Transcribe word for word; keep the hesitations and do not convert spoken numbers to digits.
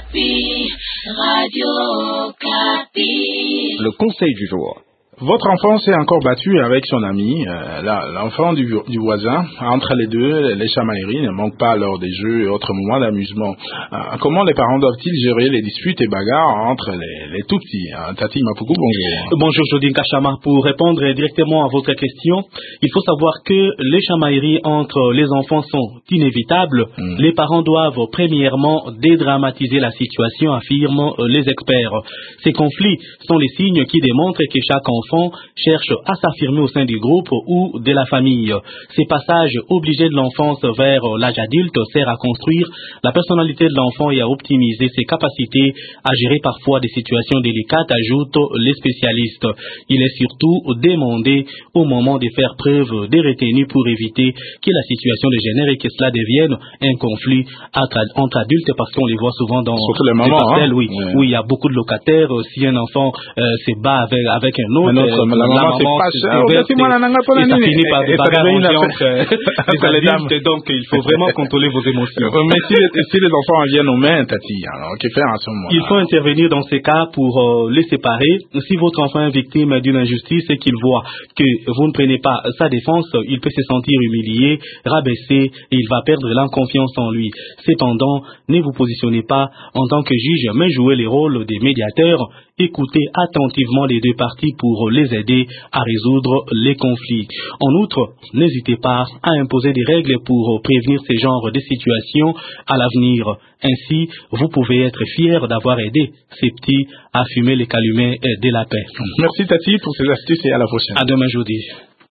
Okapi, Radio Okapi. Le conseil du jour. Votre enfant s'est encore battu avec son ami, euh, l'enfant du, du voisin. Entre les deux, les chamailleries ne manquent pas lors des jeux et autres moments d'amusement. Euh, comment les parents doivent-ils gérer les disputes et bagarres entre les, les tout petits? euh, Tati Mapuku, bonjour. Bonjour Jodine Kachama. Pour répondre directement à votre question, il faut savoir que les chamailleries entre les enfants sont inévitables. Mm. Les parents doivent premièrement dédramatiser la situation, affirment les experts. Ces conflits sont les signes qui démontrent que chaque enfant cherche à s'affirmer au sein du groupe ou de la famille. Ces passages obligés de l'enfance vers l'âge adulte servent à construire la personnalité de l'enfant et à optimiser ses capacités à gérer parfois des situations délicates, ajoutent les spécialistes. Il est surtout demandé au moment de faire preuve de retenue pour éviter que la situation dégénère et que cela devienne un conflit entre adultes, parce qu'on les voit souvent dans les mamans, parcelles, hein? oui, ouais. où il y a beaucoup de locataires. Si un enfant euh, se bat avec, avec un autre, Notre, euh, la, la maman, c'est pas cher, et ça finit par des bagarres entre les adultes, donc il faut vraiment contrôler vos émotions. Mais si, si les enfants viennent aux mains, Tati, alors que faire à ce moment-là? Il faut intervenir dans ces cas pour euh, les séparer. Si votre enfant est victime d'une injustice et qu'il voit que vous ne prenez pas sa défense, il peut se sentir humilié, rabaissé, et il va perdre la confiance en lui. Cependant, ne vous positionnez pas en tant que juge, mais jouez le rôle des médiateurs. Écoutez attentivement les deux parties pour les aider à résoudre les conflits. En outre, n'hésitez pas à imposer des règles pour prévenir ces genres de situations à l'avenir. Ainsi, vous pouvez être fier d'avoir aidé ces petits à fumer les calumets de la paix. Merci Tati pour ces astuces et à la prochaine. À demain jeudi.